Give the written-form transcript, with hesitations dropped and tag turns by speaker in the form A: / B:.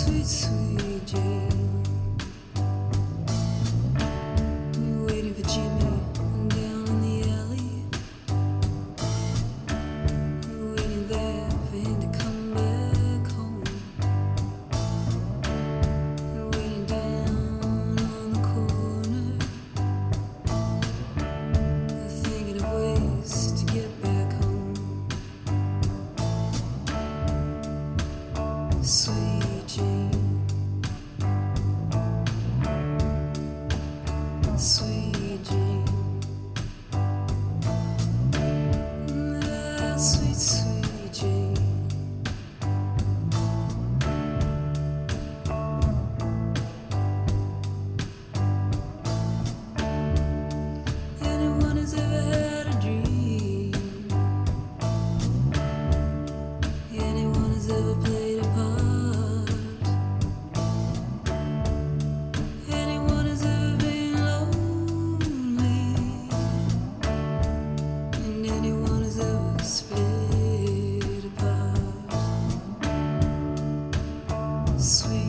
A: Sweet, sweet Jane. You're waiting for Jimmy down in the alley. You're waiting there for him to come back home. You're waiting down on the corner. You're thinking of ways to get back home. Sweet Jane. Sweet Jane. Ah, sweet, sweet Jane. Anyone who's ever had a dream, anyone who's ever played a part, anyone who's ever been lonely, and anyone who's ever split apart. Sweet